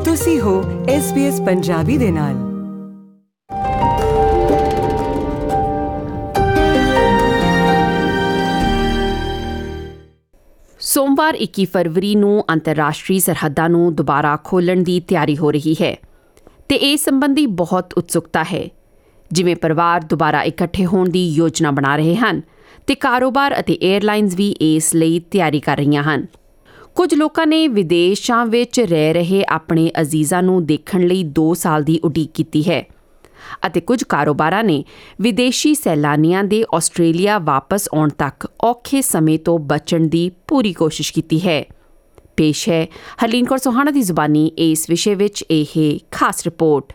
ਤੁਸੀਂ ਹੋ SBS ਪੰਜਾਬੀ ਦੇ ਨਾਲ। ਸੋਮਵਾਰ 21 ਫਰਵਰੀ ਨੂੰ ਅੰਤਰਰਾਸ਼ਟਰੀ ਸਰਹੱਦਾਂ ਨੂੰ ਦੁਬਾਰਾ ਖੋਲ੍ਹਣ ਦੀ ਤਿਆਰੀ ਹੋ ਰਹੀ ਹੈ ਤੇ ਇਸ ਸੰਬੰਧੀ ਬਹੁਤ ਉਤਸੁਕਤਾ ਹੈ। ਜਿਵੇਂ ਪਰਿਵਾਰ ਦੁਬਾਰਾ ਇਕੱਠੇ ਹੋਣ ਦੀ ਯੋਜਨਾ ਬਣਾ ਰਹੇ ਹਨ ਤੇ ਕਾਰੋਬਾਰ ਅਤੇ ਏਅਰਲਾਈਨਸ ਵੀ ਇਸ ਲਈ ਤਿਆਰੀ ਕਰ ਰਹੀਆਂ ਹਨ। ਕੁਝ ਲੋਕਾਂ ਨੇ ਵਿਦੇਸ਼ਾਂ ਵਿੱਚ ਰਹਿ ਰਹੇ ਆਪਣੇ ਅਜ਼ੀਜ਼ਾਂ ਨੂੰ ਦੇਖਣ ਲਈ 2 ਸਾਲ ਦੀ ਉਡੀਕ ਕੀਤੀ ਹੈ ਅਤੇ ਕੁਝ ਕਾਰੋਬਾਰਾਂ ਨੇ ਵਿਦੇਸ਼ੀ ਸੈਲਾਨੀਆਂ ਦੇ ਆਸਟ੍ਰੇਲੀਆ ਵਾਪਸ ਆਉਣ ਤੱਕ ਔਖੇ ਸਮੇਂ ਤੋਂ ਬਚਣ ਦੀ ਪੂਰੀ ਕੋਸ਼ਿਸ਼ ਕੀਤੀ ਹੈ। ਪੇਸ਼ ਹੈ ਹਰਲੀਨ ਕੌਰ ਸੋਹਾਣਾ ਦੀ ਜ਼ੁਬਾਨੀ ਇਸ ਵਿਸ਼ੇ ਵਿੱਚ ਇਹ ਖਾਸ ਰਿਪੋਰਟ।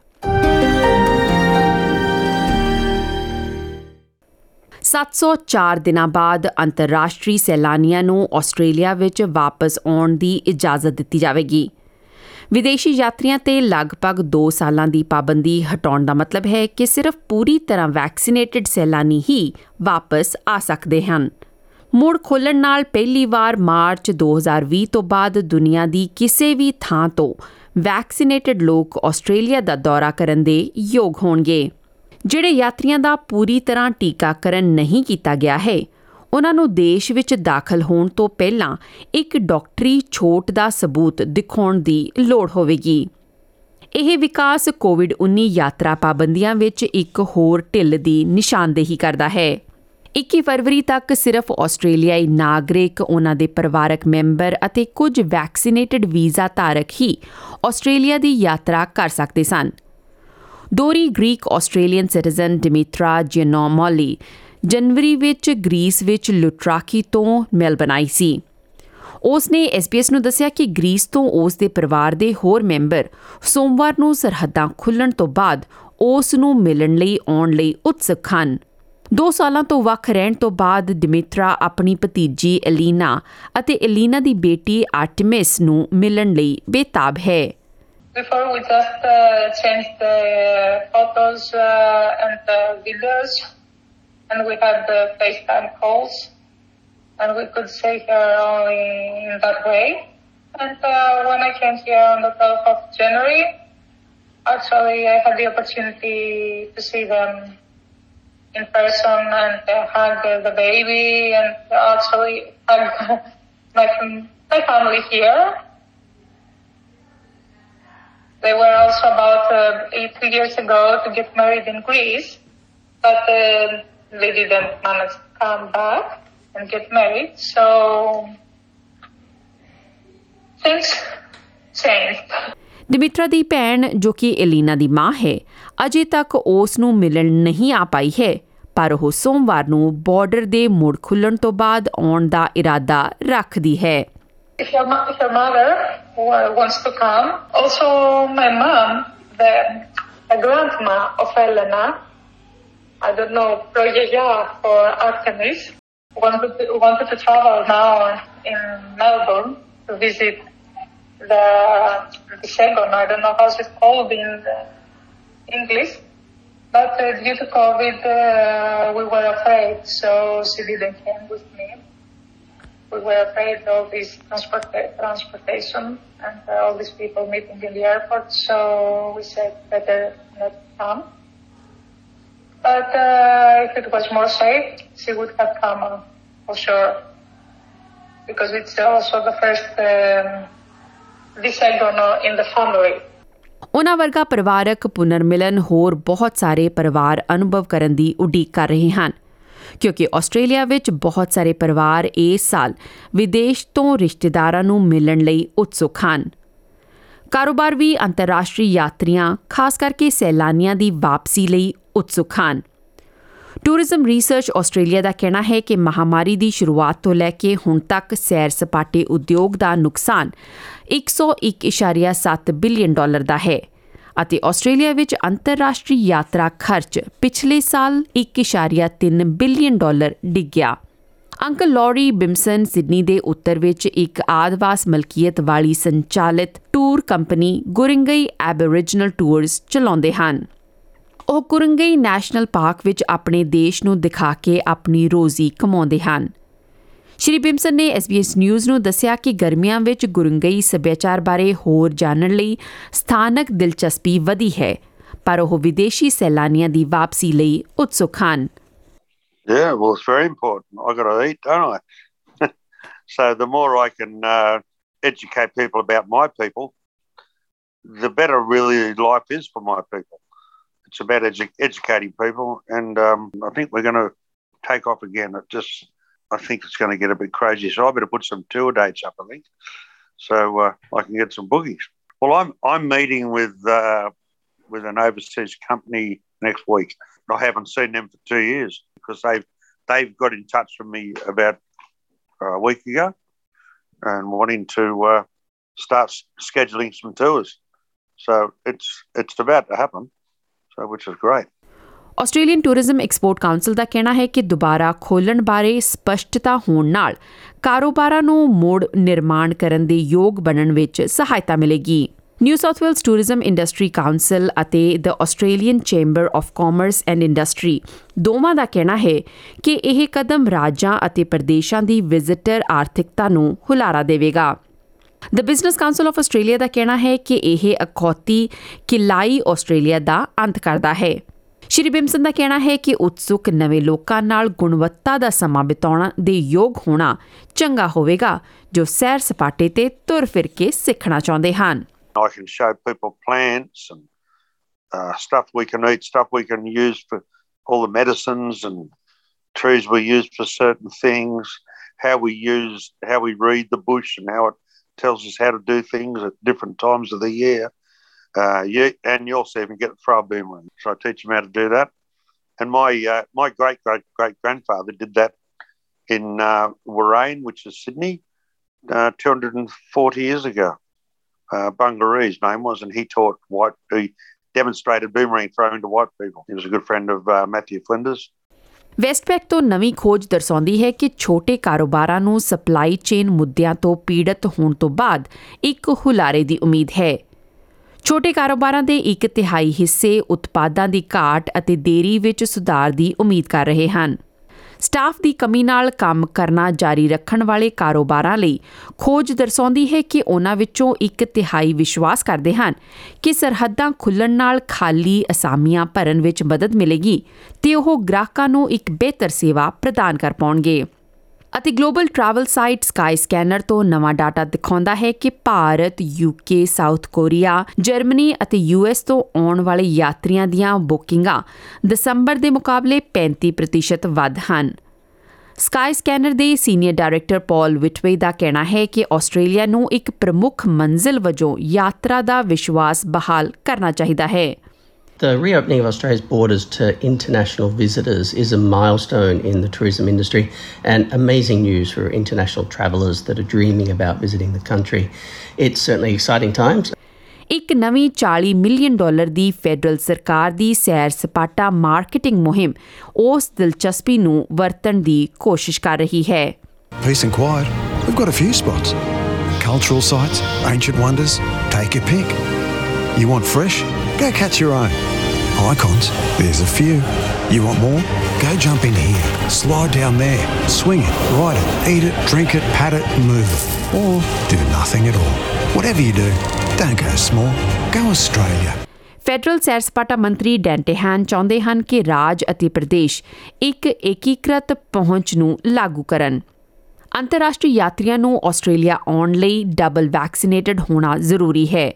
704 ਦਿਨਾਂ ਬਾਅਦ ਅੰਤਰਰਾਸ਼ਟਰੀ ਸੈਲਾਨੀਆਂ ਨੂੰ ਆਸਟ੍ਰੇਲੀਆ ਵਿੱਚ ਵਾਪਸ ਆਉਣ ਦੀ ਇਜਾਜ਼ਤ ਦਿੱਤੀ ਜਾਵੇਗੀ। ਵਿਦੇਸ਼ੀ ਯਾਤਰੀਆਂ ਤੇ ਲਗਭਗ 2 ਸਾਲਾਂ ਦੀ ਪਾਬੰਦੀ ਹਟਾਉਣ ਦਾ ਮਤਲਬ ਹੈ ਕਿ ਸਿਰਫ ਪੂਰੀ ਤਰ੍ਹਾਂ ਵੈਕਸੀਨੇਟਡ ਸੈਲਾਨੀ ਹੀ ਵਾਪਸ ਆ ਸਕਦੇ ਹਨ। ਮੁੜ ਖੋਲ੍ਹਣ ਨਾਲ ਪਹਿਲੀ ਵਾਰ ਮਾਰਚ 2020 ਤੋਂ ਬਾਅਦ ਦੁਨੀਆ ਦੀ ਕਿਸੇ ਵੀ ਥਾਂ ਤੋਂ ਵੈਕਸੀਨੇਟਡ ਲੋਕ ਆਸਟ੍ਰੇਲੀਆ ਦਾ ਦੌਰਾ ਕਰਨ ਦੇ ਯੋਗ ਹੋਣਗੇ। ਜਿਹੜੇ ਯਾਤਰੀਆਂ ਦਾ ਪੂਰੀ ਤਰ੍ਹਾਂ ਟੀਕਾਕਰਨ ਨਹੀਂ ਕੀਤਾ ਗਿਆ ਹੈ, ਉਨ੍ਹਾਂ ਨੂੰ ਦੇਸ਼ ਵਿੱਚ ਦਾਖਲ ਹੋਣ ਤੋਂ ਪਹਿਲਾਂ ਇੱਕ ਡਾਕਟਰੀ ਛੋਟ ਦਾ ਸਬੂਤ ਦਿਖਾਉਣ ਦੀ ਲੋੜ ਹੋਵੇਗੀ। ਇਹ ਵਿਕਾਸ ਕੋਵਿਡ-19 ਯਾਤਰਾ ਪਾਬੰਦੀਆਂ ਵਿੱਚ ਇੱਕ ਹੋਰ ਢਿੱਲ ਦੀ ਨਿਸ਼ਾਨਦੇਹੀ ਕਰਦਾ ਹੈ। 21 ਫਰਵਰੀ ਤੱਕ ਸਿਰਫ ਆਸਟ੍ਰੇਲੀਆਈ ਨਾਗਰਿਕ, ਉਨ੍ਹਾਂ ਦੇ ਪਰਿਵਾਰਕ ਮੈਂਬਰ ਅਤੇ ਕੁਝ ਵੈਕਸੀਨੇਟਡ ਵੀਜ਼ਾ ਧਾਰਕ ਹੀ ਆਸਟ੍ਰੇਲੀਆ ਦੀ ਯਾਤਰਾ ਕਰ ਸਕਦੇ ਸਨ। ਦੋਹਰੀ Greek Australian citizen Dimitra Gianomoli ਜਨਵਰੀ ਵਿੱਚ ਗ੍ਰੀਸ ਵਿੱਚ ਲੁਟਰਾਕੀ ਤੋਂ ਮੈਲਬਨ ਆਈ ਸੀ। ਉਸ ਨੇ SBS ਨੂੰ ਦੱਸਿਆ ਕਿ ਗ੍ਰੀਸ ਤੋਂ ਉਸ ਦੇ ਪਰਿਵਾਰ ਦੇ ਹੋਰ ਮੈਂਬਰ ਸੋਮਵਾਰ ਨੂੰ ਸਰਹੱਦਾਂ ਖੁੱਲ੍ਹਣ ਤੋਂ ਬਾਅਦ ਉਸ ਨੂੰ ਮਿਲਣ ਲਈ ਆਉਣ ਲਈ ਉਤਸੁਕ ਹਨ। 2 ਸਾਲਾਂ ਤੋਂ ਵੱਖ ਰਹਿਣ ਤੋਂ ਬਾਅਦ ਡਿਮਿਤਰਾ ਆਪਣੀ ਭਤੀਜੀ ਐਲੀਨਾ ਅਤੇ ਐਲੀਨਾ ਦੀ ਬੇਟੀ ਆਰਟੇਮਿਸ ਨੂੰ ਮਿਲਣ ਲਈ ਬੇਤਾਬ ਹੈ। Before we just changed the photos and the videos, and we had the FaceTime calls, and we could see her only in that way. And when I came here on the 12th of January, actually I had the opportunity to see them in person and hug the baby and actually hug my family here. They were also about 8 years ago to get married in Greece, but they didn't manage to come back and get married, so things changed. ਡਿਮਿਤਰਾ ਦੀ ਭੈਣ, ਜੋ ਕਿ Elina ਦੀ ਮਾਂ ਹੈ, ਅਜੇ ਤੱਕ ਉਸ ਨੂੰ ਮਿਲਣ ਨਹੀਂ ਆ ਪਾਈ ਹੈ, ਪਰ ਉਹ ਸੋਮਵਾਰ ਨੂੰ ਬਾਰਡਰ ਦੇ ਮੁੜ ਖੁੱਲ੍ਹਣ ਤੋਂ ਬਾਅਦ ਆਉਣ ਦਾ ਇਰਾਦਾ ਰੱਖਦੀ ਹੈ। If your mother wants to come, also my mom, the grandma of Elena, I don't know, Proyaya or Artemis, wanted to travel now in Melbourne to visit the Segon. I don't know how it's called in English, but due to COVID, we were afraid, so she didn't come with me. We were afraid of this transportation and all these people meeting in the airport, so we said better not come. But if it was more safe, she would have come for sure, because it's also the first disagono in the family. ਉਨ੍ਹਾਂ ਵਰਗਾ ਪਰਿਵਾਰਕ ਪੁਨਰਮਿਲਨ ਹੋਰ ਬਹੁਤ ਸਾਰੇ ਪਰਿਵਾਰ ਅਨੁਭਵ ਕਰਨ ਦੀ ਉਡੀਕ ਕਰ ਰਹੇ ਹਨ, ਕਿਉਂਕਿ ਆਸਟ੍ਰੇਲੀਆ ਵਿੱਚ ਬਹੁਤ ਸਾਰੇ ਪਰਿਵਾਰ ਇਸ ਸਾਲ ਵਿਦੇਸ਼ ਤੋਂ ਰਿਸ਼ਤੇਦਾਰਾਂ ਨੂੰ ਮਿਲਣ ਲਈ ਉਤਸੁਕ ਹਨ। ਕਾਰੋਬਾਰ ਵੀ ਅੰਤਰਰਾਸ਼ਟਰੀ ਯਾਤਰੀਆਂ, ਖਾਸ ਕਰਕੇ ਸੈਲਾਨੀਆਂ ਦੀ ਵਾਪਸੀ ਲਈ ਉਤਸੁਕ ਹਨ। ਟੂਰਿਜ਼ਮ ਰਿਸਰਚ ਆਸਟ੍ਰੇਲੀਆ ਦਾ ਕਹਿਣਾ ਹੈ ਕਿ ਮਹਾਮਾਰੀ ਦੀ ਸ਼ੁਰੂਆਤ ਤੋਂ ਲੈ ਕੇ ਹੁਣ ਤੱਕ ਸੈਰ ਸਪਾਟੇ ਉਦਯੋਗ ਦਾ ਨੁਕਸਾਨ $101.7 ਬਿਲੀਅਨ ਦਾ ਹੈ ਅਤੇ ਆਸਟ੍ਰੇਲੀਆ ਵਿੱਚ ਅੰਤਰਰਾਸ਼ਟਰੀ ਯਾਤਰਾ ਖਰਚ ਪਿਛਲੇ ਸਾਲ $1.3 ਬਿਲੀਅਨ ਡਿੱਗਿਆ। ਅੰਕਲ ਲੌਰੀ ਬਿਮਸਨ ਸਿਡਨੀ ਦੇ ਉੱਤਰ ਵਿੱਚ ਇੱਕ ਆਦਿਵਾਸ ਮਲਕੀਅਤ ਵਾਲੀ ਸੰਚਾਲਿਤ tour company Guringai Aboriginal tours ਚਲਾਉਂਦੇ ਹਨ। ਉਹ ਗੁਰਿੰਗਈ ਨੈਸ਼ਨਲ ਪਾਰਕ ਵਿੱਚ ਆਪਣੇ ਦੇਸ਼ ਨੂੰ ਦਿਖਾ ਕੇ ਆਪਣੀ ਰੋਜ਼ੀ ਕਮਾਉਂਦੇ ਹਨ। ਸ਼੍ਰੀ ਬਿਮਸਨ ਨੇ SBS ਨਿਊਜ਼ ਨੂੰ ਦੱਸਿਆ ਕਿ ਗਰਮੀਆਂ ਵਿੱਚ ਗੁਰੰਗਈ ਸੱਭਿਆਚਾਰ ਬਾਰੇ ਹੋਰ ਜਾਣਨ ਲਈ ਸਥਾਨਕ ਦਿਲਚਸਪੀ ਵਧੀ ਹੈ, ਪਰ ਉਹ ਵਿਦੇਸ਼ੀ ਸੈਲਾਨੀਆਂ ਦੀ ਵਾਪਸੀ ਲਈ ਉਤਸੁਕ ਹਨ। Yeah, well, it's very important. I've got to eat, don't I? So the more I can educate people about my people, the better really life is for my people. It's about educating people, and I think we're going to take off again. I think it's going to get a bit crazy, so I better put some tour dates up, I think, so I can get some bookies. Well, I'm meeting with an overseas company next week. I haven't seen them for 2 years because they've got in touch with me about a week ago and wanting to start scheduling some tours. So it's about to happen, so which is great. Australian Tourism Export Council ਦਾ ਕਹਿਣਾ ਹੈ ਕਿ ਦੁਬਾਰਾ ਖੋਲ੍ਹਣ ਬਾਰੇ ਸਪਸ਼ਟਤਾ ਹੋਣ ਨਾਲ ਕਾਰੋਬਾਰਾਂ ਨੂੰ ਮੁੜ ਨਿਰਮਾਣ ਕਰਨ ਦੇ ਯੋਗ ਬਣਨ ਵਿੱਚ ਸਹਾਇਤਾ ਮਿਲੇਗੀ। New South Wales Tourism Industry Council ਅਤੇ the Australian Chamber of Commerce and Industry ਦੋਵਾਂ ਦਾ ਕਹਿਣਾ ਹੈ ਕਿ ਇਹ ਕਦਮ ਰਾਜਾਂ ਅਤੇ ਪ੍ਰਦੇਸ਼ਾਂ ਦੀ ਵਿਜ਼ਿਟਰ ਆਰਥਿਕਤਾ ਨੂੰ ਹੁਲਾਰਾ ਦੇਵੇਗਾ। The Business Council of Australia ਦਾ ਕਹਿਣਾ ਹੈ ਕਿ ਇਹ ਅਖੌਤੀ ਕਿਲਾਈ ਆਸਟ੍ਰੇਲੀਆ ਦਾ ਅੰਤ ਕਰਦਾ ਹੈ। ਸ਼੍ਰੀ ਬਿਮਸਨ ਦਾ ਕਹਿਣਾ ਹੈ ਕਿ ਉਤਸੁਕ ਨਵੇਂ ਲੋਕਾਂ ਨਾਲ ਗੁਣਵੱਤਾ ਦਾ ਸਮਾਂ ਬਿਤਾਉਣ ਦੇ ਯੋਗ ਹੋਣਾ ਚੰਗਾ ਹੋਵੇਗਾ ਜੋ ਸੈਰ ਸਪਾਟੇ ਤੇ ਤੁਰ ਫਿਰ ਕੇ ਸਿੱਖਣਾ ਚਾਹੁੰਦੇ ਹਨ। I can show people plants and stuff we can eat, stuff we can use for all the medicines and trees we use for certain things, how we read the bush and how it tells us how to do things at different times of the year. And you also even get the throw boomerang. So I teach them how to do that. And my great-great-great-grandfather did that in Warrane, which is Sydney, 240 years ago. Bungaree's name was, and he demonstrated boomerang throwing to white people. He was a good friend of Matthew Flinders. ਵੈਸਟਪੈਕ ਤੋਂ ਨਵੀਂ ਖੋਜ ਦਰਸਾਉਂਦੀ ਹੈ ਕਿ ਛੋਟੇ ਕਾਰੋਬਾਰਾਂ ਨੂੰ supply chain ਮੁੱਦਿਆਂ ਤੋਂ ਪੀੜਤ ਹੋਣ ਤੋਂ ਬਾਅਦ ਇੱਕ ਹੁਲਾਰੇ ਦੀ ਉਮੀਦ ਹੈ। ਛੋਟੇ ਕਾਰੋਬਾਰਾਂ ਦੇ 1/3 ਹਿੱਸੇ ਉਤਪਾਦਾਂ ਦੀ ਘਾਟ ਅਤੇ ਦੇਰੀ ਵਿੱਚ ਸੁਧਾਰ ਦੀ ਉਮੀਦ ਕਰ ਰਹੇ ਹਨ। ਸਟਾਫ ਦੀ ਕਮੀ ਨਾਲ ਕੰਮ ਕਰਨਾ ਜਾਰੀ ਰੱਖਣ ਵਾਲੇ ਕਾਰੋਬਾਰਾਂ ਲਈ ਖੋਜ ਦਰਸਾਉਂਦੀ ਹੈ ਕਿ ਉਹਨਾਂ ਵਿੱਚੋਂ 1/3 ਵਿਸ਼ਵਾਸ ਕਰਦੇ ਹਨ ਕਿ ਸਰਹੱਦਾਂ ਖੁੱਲ੍ਹਣ ਨਾਲ ਖਾਲੀ ਅਸਾਮੀਆਂ ਭਰਨ ਵਿੱਚ ਮਦਦ ਮਿਲੇਗੀ ਤੇ ਉਹ ਗ੍ਰਾਹਕਾਂ ਨੂੰ ਇੱਕ ਬਿਹਤਰ ਸੇਵਾ ਪ੍ਰਦਾਨ ਕਰ ਪਾਉਣਗੇ। ਅਤੇ global travel site Skyscanner ਤੋਂ ਨਵਾਂ ਡਾਟਾ ਦਿਖਾਉਂਦਾ ਹੈ ਕਿ Bharat, UK, South Korea, Germany ਅਤੇ US ਤੋਂ ਆਉਣ ਵਾਲੇ ਯਾਤਰੀਆਂ ਦੀਆਂ ਬੁਕਿੰਗਾਂ ਦਸੰਬਰ ਦੇ ਮੁਕਾਬਲੇ 35% ਵੱਧ ਹਨ। ਸਕਾਈ ਸਕੈਨਰ ਦੇ ਸੀਨੀਅਰ ਡਾਇਰੈਕਟਰ ਪੌਲ ਵਿਟਵੇ ਦਾ ਕਹਿਣਾ ਹੈ ਕਿ ਆਸਟ੍ਰੇਲੀਆ ਨੂੰ ਇੱਕ ਪ੍ਰਮੁੱਖ ਮੰਜ਼ਿਲ ਵਜੋਂ ਯਾਤਰਾ ਦਾ ਵਿਸ਼ਵਾਸ ਬਹਾਲ ਕਰਨਾ ਚਾਹੀਦਾ ਹੈ। The reopening of Australia's borders to international visitors is a milestone in the tourism industry and amazing news for international travellers that are dreaming about visiting the country. It's certainly exciting times. ਇੱਕ ਨਵੀਂ $40 million ਦੀ federal ਸਰਕਾਰ ਦੀ ਸੈਰ ਸਪਾਟਾ marketing ਮੁਹਿੰਮ ਉਸ ਦਿਲਚਸਪੀ ਨੂੰ ਵਰਤਣ ਦੀ ਕੋਸ਼ਿਸ਼ ਕਰ ਰਹੀ ਹੈ। Peace and quiet, we've got a few spots. Cultural sites, ancient wonders, take your pick. You want fresh? Go catch your own. Icons, there's a few. You want more? Go jump in here, slide down there, swing it, ride it, eat it, drink it, pat it, move it. Or do nothing at all. Whatever you do, don't go small. Go Australia. Federal ਸੈਰ ਸਪਾਟਾ ਮੰਤਰੀ ਡੈਂਟੇਹਾਨ ਚਾਹੁੰਦੇ ਹਨ ਕਿ ਰਾਜ ਅਤੇ ਪ੍ਰਦੇਸ਼ ਇੱਕ ਏਕੀਕ੍ਰਿਤ ਪਹੁੰਚ ਨੂੰ ਲਾਗੂ ਕਰਨ। ਅੰਤਰਰਾਸ਼ਟਰੀ ਯਾਤਰੀਆਂ ਨੂੰ ਆਸਟ੍ਰੇਲੀਆ ਆਉਣ ਲਈ ਡਬਲ ਵੈਕਸੀਨੇਟਡ ਹੋਣਾ ਜ਼ਰੂਰੀ ਹੈ।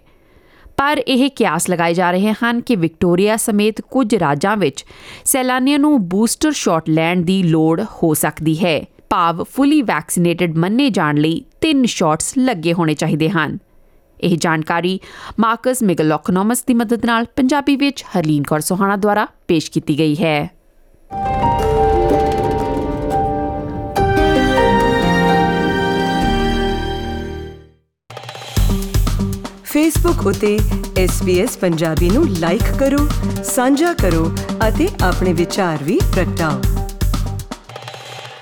ਪਰ ਇਹ ਕਿਆਸ ਲਗਾਏ ਜਾ ਰਹੇ ਹਨ ਕਿ ਵਿਕਟੋਰੀਆ ਸਮੇਤ ਕੁਝ ਰਾਜਾਂ ਵਿੱਚ ਸੈਲਾਨੀਆਂ ਨੂੰ ਬੂਸਟਰ ਸ਼ਾਟ ਲੈਣ ਦੀ ਲੋੜ ਹੋ ਸਕਦੀ ਹੈ, ਭਾਵ ਫੁੱਲੀ ਵੈਕਸੀਨੇਟਡ ਮੰਨੇ ਜਾਣ ਲਈ 3 ਸ਼ਾਟਸ ਲੱਗੇ ਹੋਣੇ ਚਾਹੀਦੇ ਹਨ। ਇਹ ਜਾਣਕਾਰੀ ਮਾਰਕਸ ਮੈਗਲੋਕਨੋਮਸ ਦੀ ਮਦਦ ਨਾਲ ਪੰਜਾਬੀ ਵਿੱਚ ਹਰਲੀਨ ਕੌਰ ਸੋਹਾਣਾ ਦੁਆਰਾ ਪੇਸ਼ ਕੀਤੀ ਗਈ ਹੈ। ਫੇਸਬੁੱਕ ਉਤੇ SBS ਪੰਜਾਬੀ ਨੂੰ ਲਾਈਕ ਕਰੋ, ਸਾਂਝਾ ਕਰੋ ਅਤੇ ਆਪਣੇ ਵਿਚਾਰ ਵੀ ਪ੍ਰਗਟਾਓ।